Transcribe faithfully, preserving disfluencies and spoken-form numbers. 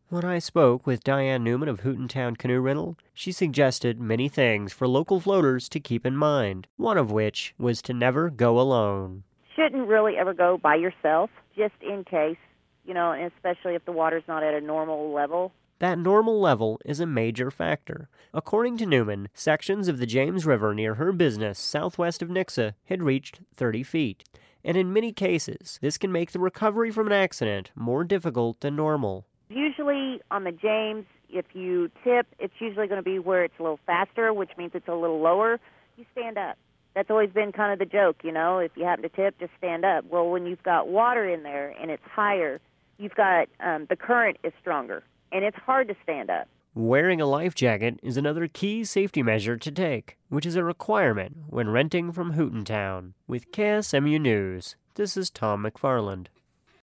When I spoke with Diane Newman of Hootentown Canoe Rental, she suggested many things for local floaters to keep in mind, one of which was to never go alone. Shouldn't really ever go by yourself, just in case, you know, and especially if the water's not at a normal level. That normal level is a major factor. According to Newman, sections of the James River near her business southwest of Nixa had reached thirty feet, and in many cases, this can make the recovery from an accident more difficult than normal. Usually on the James, if you tip, it's usually going to be where it's a little faster, which means it's a little lower. You stand up. That's always been kind of the joke, you know, if you happen to tip, just stand up. Well, when you've got water in there and it's higher, you've got um, the current is stronger, and it's hard to stand up. Wearing a life jacket is another key safety measure to take, which is a requirement when renting from Hootentown. With K S M U News, this is Tom McFarland.